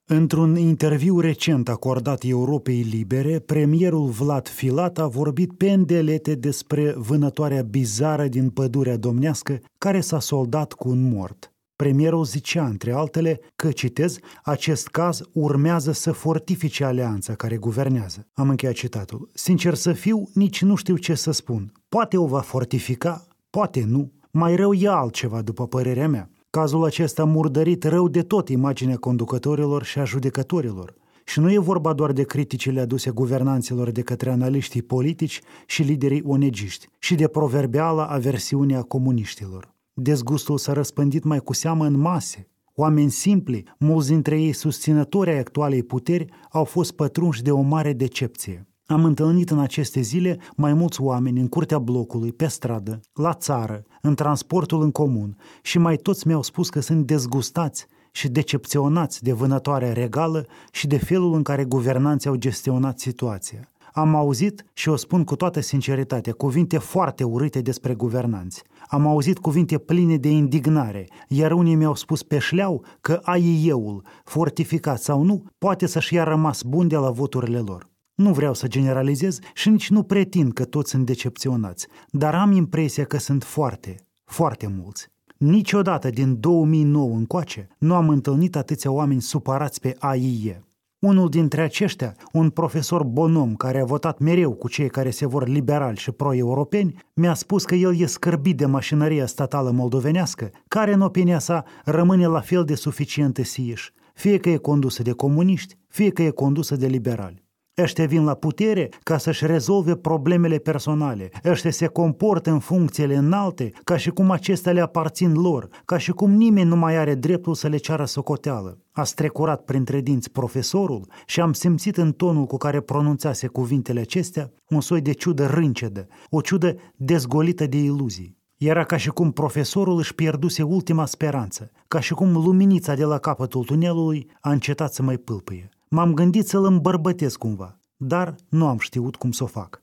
Într-un interviu recent acordat Europei Libere, premierul Vlad Filat a vorbit pe îndelete despre vânătoarea bizară din Pădurea Domnească, care s-a soldat cu un mort. Premierul zicea, între altele, că, citez, acest caz urmează să fortifice alianța care guvernează. Am încheiat citatul. Sincer să fiu, nici nu știu ce să spun. Poate o va fortifica, poate nu. Mai rău e altceva, după părerea mea. Cazul acesta a murdărit rău de tot imaginea conducătorilor și a judecătorilor. Și nu e vorba doar de criticile aduse guvernanților de către analiștii politici și liderii onegiști, și de proverbiala aversiunea comuniștilor. Dezgustul s-a răspândit mai cu seamă în mase. Oameni simpli, mulți dintre ei susținători ai actualei puteri, au fost pătrunși de o mare decepție. Am întâlnit în aceste zile mai mulți oameni în curtea blocului, pe stradă, la țară, în transportul în comun și mai toți mi-au spus că sunt dezgustați și decepționați de vânătoarea regală și de felul în care guvernanții au gestionat situația. Am auzit, și o spun cu toată sinceritatea, cuvinte foarte urâte despre guvernanți. Am auzit cuvinte pline de indignare, iar unii mi-au spus pe șleau că AIE-ul, fortificat sau nu, poate să-și ia rămas bun de la voturile lor. Nu vreau să generalizez și nici nu pretind că toți sunt decepționați, dar am impresia că sunt foarte, foarte mulți. Niciodată din 2009 încoace nu am întâlnit atâția oameni supărați pe AIE. Unul dintre aceștia, un profesor bonom care a votat mereu cu cei care se vor liberali și pro-europeni, mi-a spus că el e scârbit de mașinăria statală moldovenească, care în opinia sa rămâne la fel de suficientă siiș, fie că e condusă de comuniști, fie că e condusă de liberali. Ăștia vin la putere ca să-și rezolve problemele personale. Ăștia se comportă în funcțiile înalte ca și cum acestea le aparțin lor, ca și cum nimeni nu mai are dreptul să le ceară socoteală. A strecurat printre dinți profesorul și am simțit în tonul cu care pronunțase cuvintele acestea un soi de ciudă râncedă, o ciudă dezgolită de iluzii. Era ca și cum profesorul își pierduse ultima speranță, ca și cum luminița de la capătul tunelului a încetat să mai pâlpâie. M-am gândit să-l îmbărbătesc cumva, dar nu am știut cum să o fac.